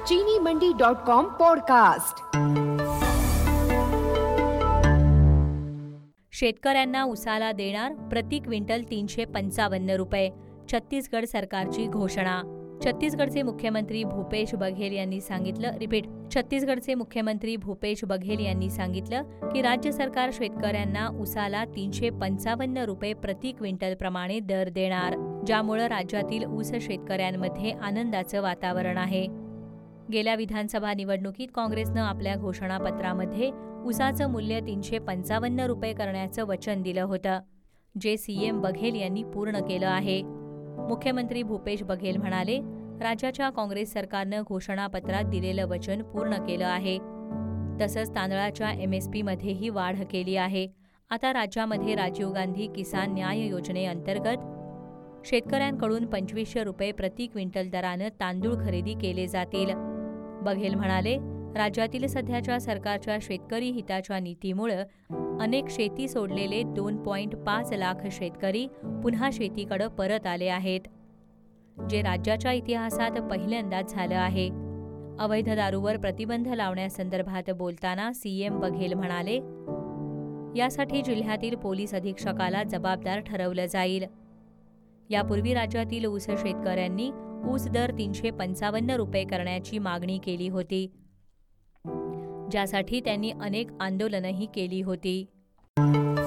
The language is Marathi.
चीनीमंडी.com पॉडकास्ट। शेतकऱ्यांना उसाला देणार प्रति क्विंटल 355 रुपये, छत्तीसगड सरकारची घोषणा। छत्तीसगडचे मुख्यमंत्री भूपेश बघेल यांनी सांगितलं की राज्य सरकार शेतकऱ्यांना उसाला 355 रुपये प्रति क्विंटल प्रमाणे दर देणार, ज्यामुळे राज्यातील ऊस शेतकऱ्यांमध्ये आनंदाचं वातावरण आहे। गेल्या विधानसभा निवडणुकीत काँग्रेसनं आपल्या घोषणापत्रामध्ये उसाचं मूल्य 355 रुपये करण्याचं वचन दिलं होतं, जे सीएम बघेल यांनी पूर्ण केलं आहे। मुख्यमंत्री भूपेश बघेल म्हणाले, राज्याच्या काँग्रेस सरकारनं घोषणापत्रात दिलेलं वचन पूर्ण केलं आहे। तसंच तांदळाच्या MSPमध्येही वाढ केली आहे। आता राज्यामध्ये राजीव गांधी किसान न्याय योजनेअंतर्गत शेतकऱ्यांकडून 2500 रुपये प्रति क्विंटल दरानं तांदूळ खरेदी केले जातील। बघेल म्हणाले, राज्यातील सध्याच्या सरकारच्या शेतकरी हिताच्या नीतीमुळे अनेक शेती सोडलेले 2.5 लाख शेतकरी पुन्हा शेतीकडे परत आले आहेत, जे राज्याच्या इतिहासात पहिल्यांदाच झालं आहे। अवैध दारूवर प्रतिबंध लावण्यासंदर्भात बोलताना सीएम बघेल म्हणाले, यासाठी जिल्ह्यातील पोलीस अधीक्षकाला जबाबदार ठरवलं जाईल। यापूर्वी राज्यातील ऊस शेतकऱ्यांनी ऊस दर 355 रुपये करण्याची मागणी केली होती, ज्यासाठी त्यांनी अनेक आंदोलनंही केली होती।